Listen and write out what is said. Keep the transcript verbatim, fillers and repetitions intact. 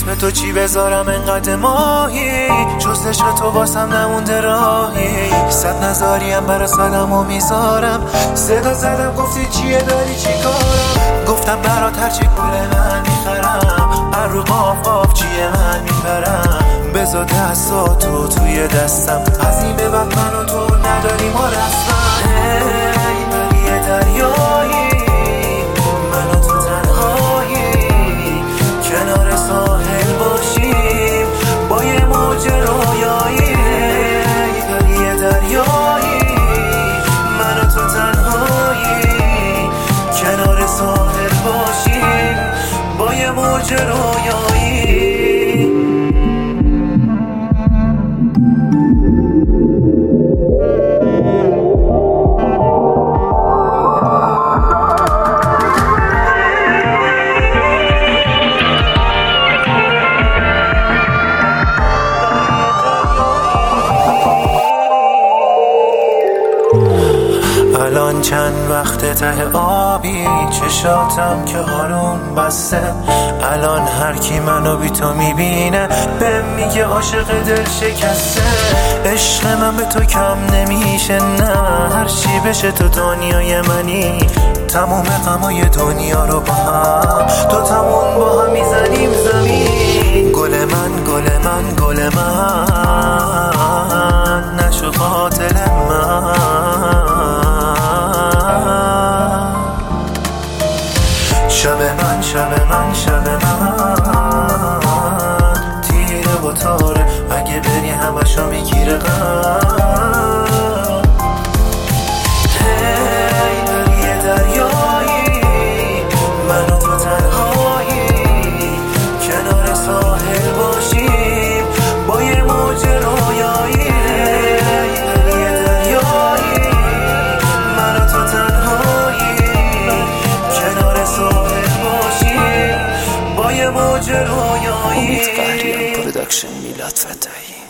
اسم تو چی بذارم انقدر ماهی، جز عشق تو واسم نمونده راهی. صد نظاریم برا صدم و میذارم، صدا زدم گفتی چیه داری چی کارم. گفتم برات هرچی کوله من میخرم، هر رو قاف قاف چیه من میبرم. بذار دستاتو توی دستم، از این به بعد من و تو نداریم و رسمم. ای بریه دریایی، من و تو تنهایی، کنار ساحل باشیم با یه موج رویایی. ای بریه دریایی، من و تو تنهایی، کنار ساحل باشیم با یه موج رویایی. الان چند وقت ته آبی، چشاتم که آروم بسته. الان هر کی منو بی تو میبینه بهم میگه عاشق دل شکسته. عشق من به تو کم نمیشه نه، هر چی بشه تو دنیای منی. تموم غمای دنیا رو با هم تو تموم با هم میزنیم زمین. گل من گل من گل من، نشو قاتل من. شب من شب من شب من، تیره و تاره، اگه بری همشو میگیره غم. هی بریه دریایی، من و تو تنهایی، کنار ساحل باشیم با یه موج رویایی. هی بریه دریایی، من و تو تنهایی، کنار ساحل باشیم با یه موج رویایی. امید فهریم پروداکشن میلاد فتحی.